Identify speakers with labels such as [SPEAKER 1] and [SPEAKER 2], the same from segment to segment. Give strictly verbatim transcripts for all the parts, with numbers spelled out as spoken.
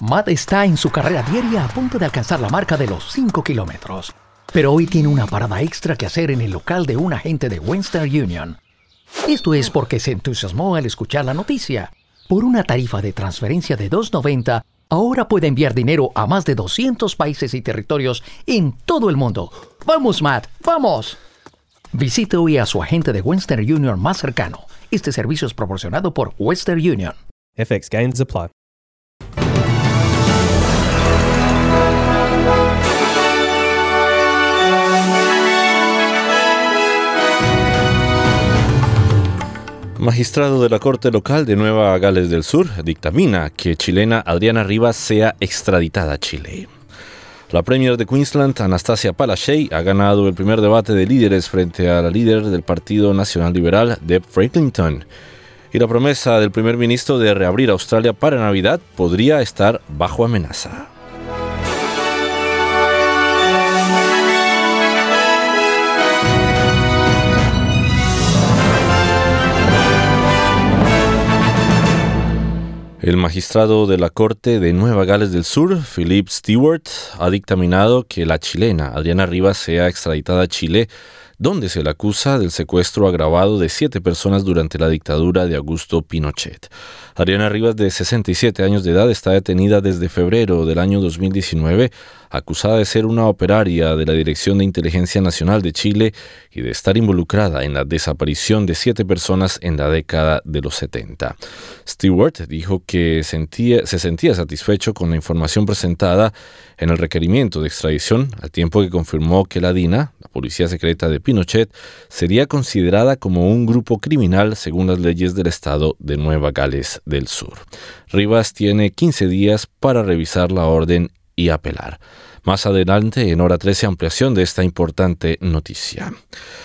[SPEAKER 1] Matt está en su carrera diaria a punto de alcanzar la marca de los cinco kilómetros. Pero hoy tiene una parada extra que hacer en el local de un agente de Western Union. Esto es porque se entusiasmó al escuchar la noticia. Por una tarifa de transferencia de dos noventa, ahora puede enviar dinero a más de doscientos países y territorios en todo el mundo. ¡Vamos, Matt! ¡Vamos! Visite hoy a su agente de Western Union más cercano. Este servicio es proporcionado por Western Union.
[SPEAKER 2] F X gains apply.
[SPEAKER 3] Magistrado de la Corte Local de Nueva Gales del Sur dictamina que chilena Adriana Rivas sea extraditada a Chile. La Premier de Queensland, Anastasia Palaszczuk, ha ganado el primer debate de líderes frente a la líder del Partido Nacional Liberal, Deb Frecklington. Y la promesa del primer ministro de reabrir Australia para Navidad podría estar bajo amenaza. El magistrado de la Corte de Nueva Gales del Sur, Philip Stewart, ha dictaminado que la chilena Adriana Rivas sea extraditada a Chile, donde se le acusa del secuestro agravado de siete personas durante la dictadura de Augusto Pinochet. Adriana Rivas, de sesenta y siete años de edad, está detenida desde febrero del año dos mil diecinueve, acusada de ser una operaria de la Dirección de Inteligencia Nacional de Chile y de estar involucrada en la desaparición de siete personas en la década de los setenta. Stewart dijo que sentía, se sentía satisfecho con la información presentada en el requerimiento de extradición, al tiempo que confirmó que la DINA, la policía secreta de Pinochet, sería considerada como un grupo criminal según las leyes del estado de Nueva Gales del Sur. Rivas tiene quince días para revisar la orden y apelar. Más adelante, en Hora trece, ampliación de esta importante noticia.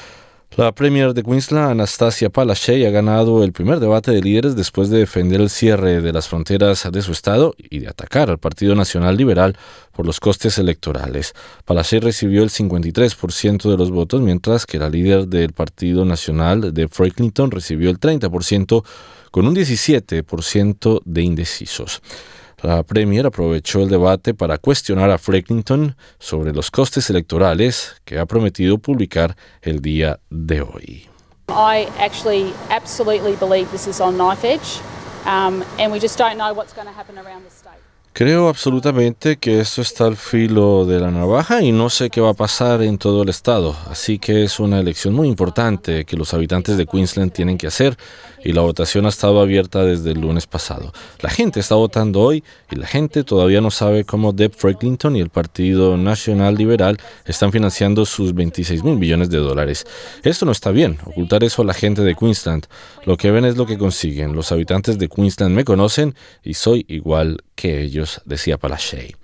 [SPEAKER 3] La Premier de Queensland, Anastasia Palaszczuk, ha ganado el primer debate de líderes después de defender el cierre de las fronteras de su estado y de atacar al Partido Nacional Liberal por los costes electorales. Palaszczuk recibió el cincuenta y tres por ciento de los votos, mientras que la líder del Partido Nacional, Deb Frecklington, recibió el treinta por ciento, con un diecisiete por ciento de indecisos. La Premier aprovechó el debate para cuestionar a Frecklington sobre los costes electorales que ha prometido publicar el día de hoy.
[SPEAKER 4] I actually absolutely believe this is on knife edge, um, and we just don't know what's going to happen around the state.
[SPEAKER 3] Creo absolutamente que esto está al filo de la navaja y no sé qué va a pasar en todo el estado, así que es una elección muy importante que los habitantes de Queensland tienen que hacer y la votación ha estado abierta desde el lunes pasado. La gente está votando hoy y la gente todavía no sabe cómo Deb Frecklington y el Partido Nacional Liberal están financiando sus veintiséis mil millones de dólares. Esto no está bien, ocultar eso a la gente de Queensland. Lo que ven es lo que consiguen. Los habitantes de Queensland me conocen y soy igual que ellos, decía Palaszczuk.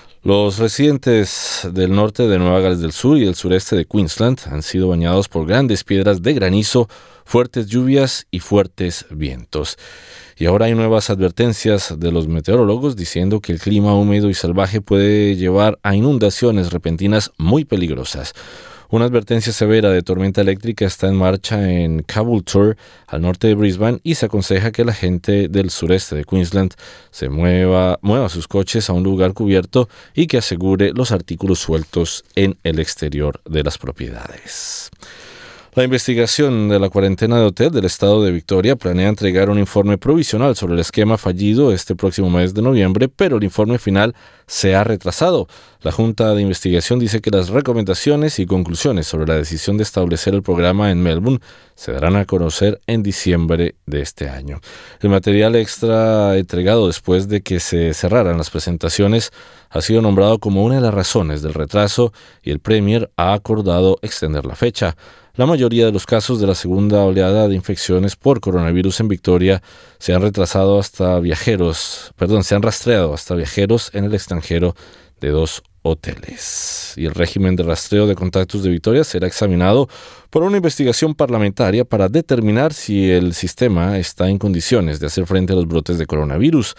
[SPEAKER 3] Los residentes del norte de Nueva Gales del Sur y del sureste de Queensland han sido bañados por grandes piedras de granizo, fuertes lluvias y fuertes vientos. Y ahora hay nuevas advertencias de los meteorólogos diciendo que el clima húmedo y salvaje puede llevar a inundaciones repentinas muy peligrosas. Una advertencia severa de tormenta eléctrica está en marcha en Caboolture, al norte de Brisbane, y se aconseja que la gente del sureste de Queensland se mueva, mueva sus coches a un lugar cubierto y que asegure los artículos sueltos en el exterior de las propiedades. La investigación de la cuarentena de hotel del estado de Victoria planea entregar un informe provisional sobre el esquema fallido este próximo mes de noviembre, pero el informe final se ha retrasado. La Junta de Investigación dice que las recomendaciones y conclusiones sobre la decisión de establecer el programa en Melbourne se darán a conocer en diciembre de este año. El material extra entregado después de que se cerraran las presentaciones ha sido nombrado como una de las razones del retraso y el Premier ha acordado extender la fecha. La mayoría de los casos de la segunda oleada de infecciones por coronavirus en Victoria se han retrasado hasta viajeros, perdón, se han rastreado hasta viajeros en el extranjero de dos hoteles. Y el régimen de rastreo de contactos de Victoria será examinado por una investigación parlamentaria para determinar si el sistema está en condiciones de hacer frente a los brotes de coronavirus.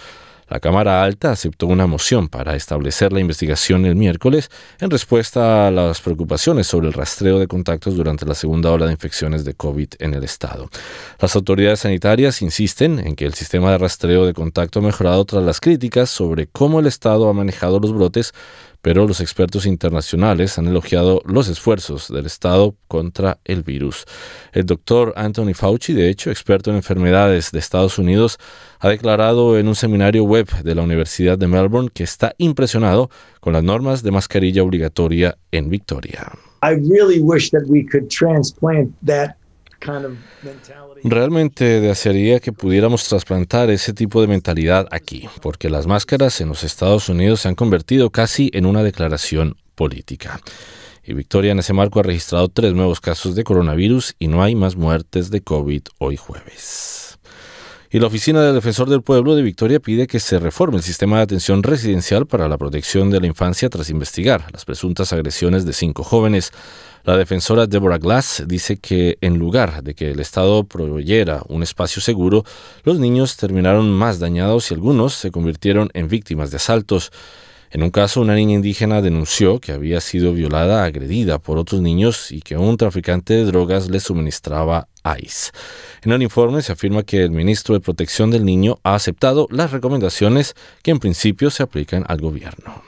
[SPEAKER 3] La Cámara Alta aceptó una moción para establecer la investigación el miércoles en respuesta a las preocupaciones sobre el rastreo de contactos durante la segunda ola de infecciones de COVID en el estado. Las autoridades sanitarias insisten en que el sistema de rastreo de contacto ha mejorado tras las críticas sobre cómo el estado ha manejado los brotes, pero los expertos internacionales han elogiado los esfuerzos del Estado contra el virus. El doctor Anthony Fauci, de hecho, experto en enfermedades de Estados Unidos, ha declarado en un seminario web de la Universidad de Melbourne que está impresionado con las normas de mascarilla obligatoria en Victoria.
[SPEAKER 2] I really wish that we could transplant that kind of mentality.
[SPEAKER 3] Realmente desearía que pudiéramos trasplantar ese tipo de mentalidad aquí, porque las máscaras en los Estados Unidos se han convertido casi en una declaración política. Y Victoria en ese marco ha registrado tres nuevos casos de coronavirus y no hay más muertes de COVID hoy jueves. Y la Oficina del Defensor del Pueblo de Victoria pide que se reforme el sistema de atención residencial para la protección de la infancia tras investigar las presuntas agresiones de cinco jóvenes. La defensora Deborah Glass dice que en lugar de que el Estado proveyera un espacio seguro, los niños terminaron más dañados y algunos se convirtieron en víctimas de asaltos. En un caso, una niña indígena denunció que había sido violada, agredida por otros niños y que un traficante de drogas le suministraba ice. En el informe se afirma que el ministro de Protección del Niño ha aceptado las recomendaciones que en principio se aplican al gobierno.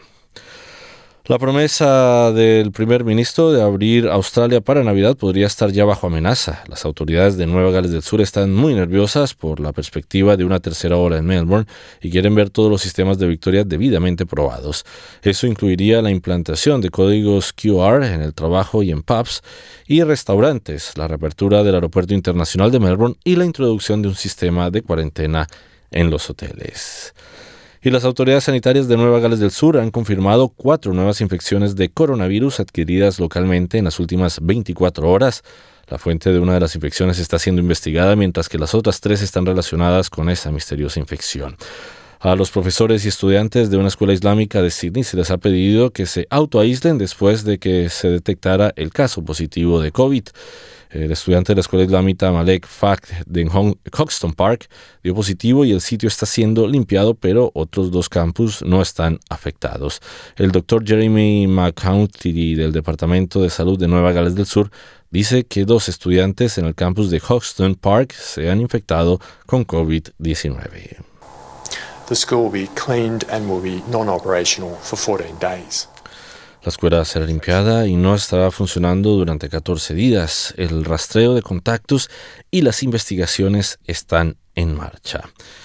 [SPEAKER 3] La promesa del primer ministro de abrir Australia para Navidad podría estar ya bajo amenaza. Las autoridades de Nueva Gales del Sur están muy nerviosas por la perspectiva de una tercera ola en Melbourne y quieren ver todos los sistemas de Victoria debidamente probados. Eso incluiría la implantación de códigos Q R en el trabajo y en pubs y restaurantes, la reapertura del Aeropuerto Internacional de Melbourne y la introducción de un sistema de cuarentena en los hoteles. Y las autoridades sanitarias de Nueva Gales del Sur han confirmado cuatro nuevas infecciones de coronavirus adquiridas localmente en las últimas veinticuatro horas. La fuente de una de las infecciones está siendo investigada, mientras que las otras tres están relacionadas con esa misteriosa infección. A los profesores y estudiantes de una escuela islámica de Sydney se les ha pedido que se autoaíslen después de que se detectara el caso positivo de COVID. El estudiante de la escuela islámica Malek Fakh de Hoxton Park dio positivo y el sitio está siendo limpiado, pero otros dos campus no están afectados. El doctor Jeremy McCounty del Departamento de Salud de Nueva Gales del Sur dice que dos estudiantes en el campus de Hoxton Park se han infectado con COVID diecinueve.
[SPEAKER 5] The school will be cleaned and will be non-operational for fourteen days.
[SPEAKER 3] La escuela será limpiada y no estará funcionando durante catorce días. El rastreo de contactos y las investigaciones están en marcha.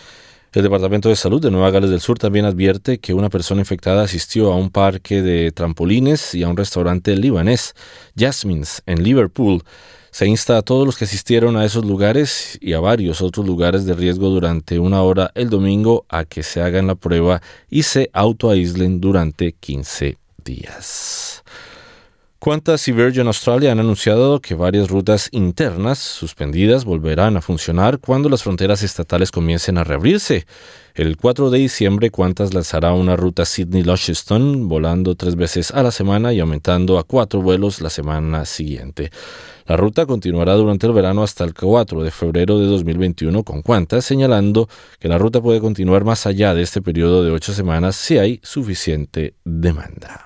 [SPEAKER 3] El Departamento de Salud de Nueva Gales del Sur también advierte que una persona infectada asistió a un parque de trampolines y a un restaurante libanés, Jasmine's, en Liverpool. Se insta a todos los que asistieron a esos lugares y a varios otros lugares de riesgo durante una hora el domingo a que se hagan la prueba y se autoaíslen durante quince días. Qantas y Virgin Australia han anunciado que varias rutas internas suspendidas volverán a funcionar cuando las fronteras estatales comiencen a reabrirse. El cuatro de diciembre, Qantas lanzará una ruta Sydney-Launceston, volando tres veces a la semana y aumentando a cuatro vuelos la semana siguiente. La ruta continuará durante el verano hasta el cuatro de febrero de dos mil veintiuno con Qantas, señalando que la ruta puede continuar más allá de este periodo de ocho semanas si hay suficiente demanda.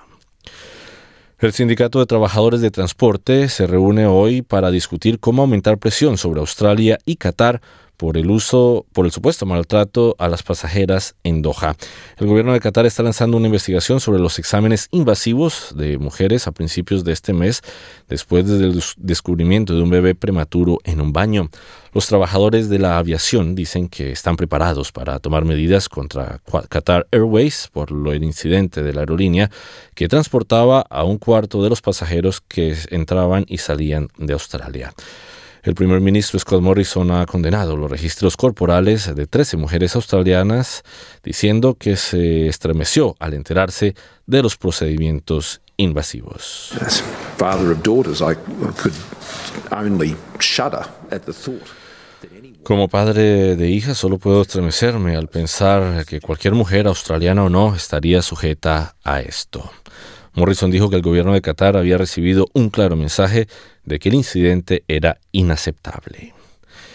[SPEAKER 3] El Sindicato de Trabajadores de Transporte se reúne hoy para discutir cómo aumentar presión sobre Australia y Qatar por el uso, por el supuesto maltrato a las pasajeras en Doha. El gobierno de Qatar está lanzando una investigación sobre los exámenes invasivos de mujeres a principios de este mes, después del descubrimiento de un bebé prematuro en un baño. Los trabajadores de la aviación dicen que están preparados para tomar medidas contra Qatar Airways por lo el incidente de la aerolínea que transportaba a un cuarto de los pasajeros que entraban y salían de Australia. El primer ministro Scott Morrison ha condenado los registros corporales de trece mujeres australianas, diciendo que se estremeció al enterarse de los procedimientos invasivos.
[SPEAKER 6] As father of daughters, I could only shudder at the thought.
[SPEAKER 3] Como padre de hijas, solo puedo estremecerme al pensar que cualquier mujer, australiana o no, estaría sujeta a esto. Morrison dijo que el gobierno de Qatar había recibido un claro mensaje de que el incidente era inaceptable.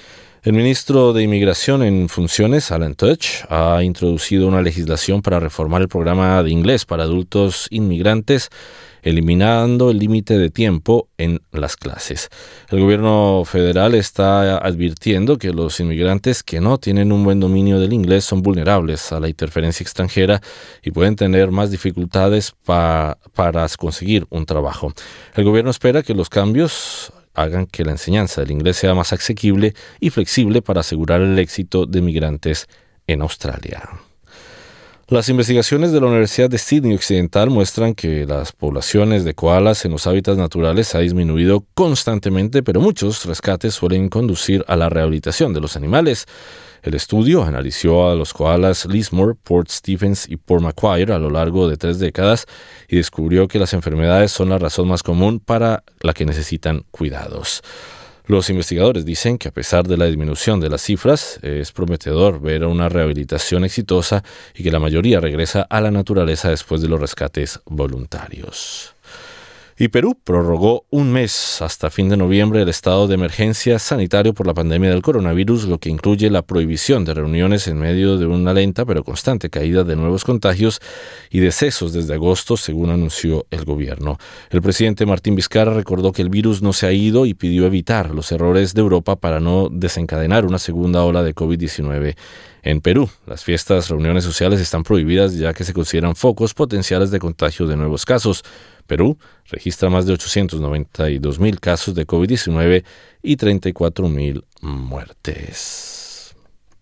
[SPEAKER 3] El ministro de Inmigración en funciones, Alan Tudge, ha introducido una legislación para reformar el programa de inglés para adultos inmigrantes, eliminando el límite de tiempo en las clases. El gobierno federal está advirtiendo que los inmigrantes que no tienen un buen dominio del inglés son vulnerables a la interferencia extranjera y pueden tener más dificultades pa- para conseguir un trabajo. El gobierno espera que los cambios hagan que la enseñanza del inglés sea más asequible y flexible para asegurar el éxito de migrantes en Australia. Las investigaciones de la Universidad de Sydney Occidental muestran que las poblaciones de koalas en los hábitats naturales ha disminuido constantemente, pero muchos rescates suelen conducir a la rehabilitación de los animales. El estudio analizó a los koalas Lismore, Port Stephens y Port Macquarie a lo largo de tres décadas y descubrió que las enfermedades son la razón más común para la que necesitan cuidados. Los investigadores dicen que a pesar de la disminución de las cifras, es prometedor ver una rehabilitación exitosa y que la mayoría regresa a la naturaleza después de los rescates voluntarios. Y Perú prorrogó un mes hasta fin de noviembre el estado de emergencia sanitario por la pandemia del coronavirus, lo que incluye la prohibición de reuniones en medio de una lenta pero constante caída de nuevos contagios y decesos desde agosto, según anunció el gobierno. El presidente Martín Vizcarra recordó que el virus no se ha ido y pidió evitar los errores de Europa para no desencadenar una segunda ola de covid diecinueve. En Perú, las fiestas, reuniones sociales están prohibidas ya que se consideran focos potenciales de contagio de nuevos casos. Perú registra más de ochocientos noventa y dos mil casos de covid diecinueve y treinta y cuatro mil muertes.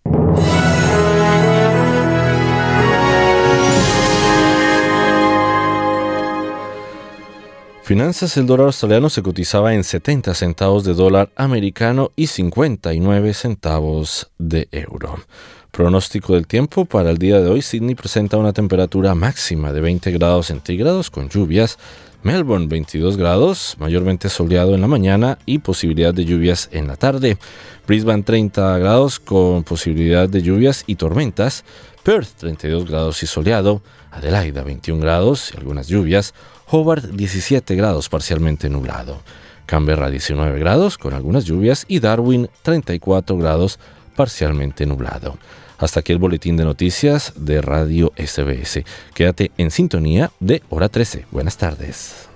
[SPEAKER 3] Finanzas: el dólar australiano se cotizaba en setenta centavos de dólar americano y cincuenta y nueve centavos de euro. Pronóstico del tiempo para el día de hoy: Sydney presenta una temperatura máxima de veinte grados centígrados con lluvias. Melbourne veintidós grados, mayormente soleado en la mañana y posibilidad de lluvias en la tarde. Brisbane treinta grados con posibilidad de lluvias y tormentas. Perth treinta y dos grados y soleado. Adelaida veintiún grados y algunas lluvias. Hobart diecisiete grados parcialmente nublado. Canberra diecinueve grados con algunas lluvias y Darwin treinta y cuatro grados parcialmente nublado. Hasta aquí el boletín de noticias de Radio S B S. Quédate en sintonía de Hora trece. Buenas tardes.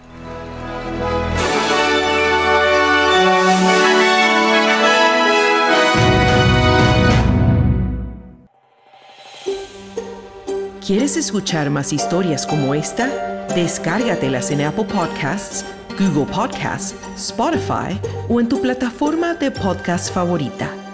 [SPEAKER 7] ¿Quieres escuchar más historias como esta? Descárgatelas en Apple Podcasts, Google Podcasts, Spotify o en tu plataforma de podcast favorita.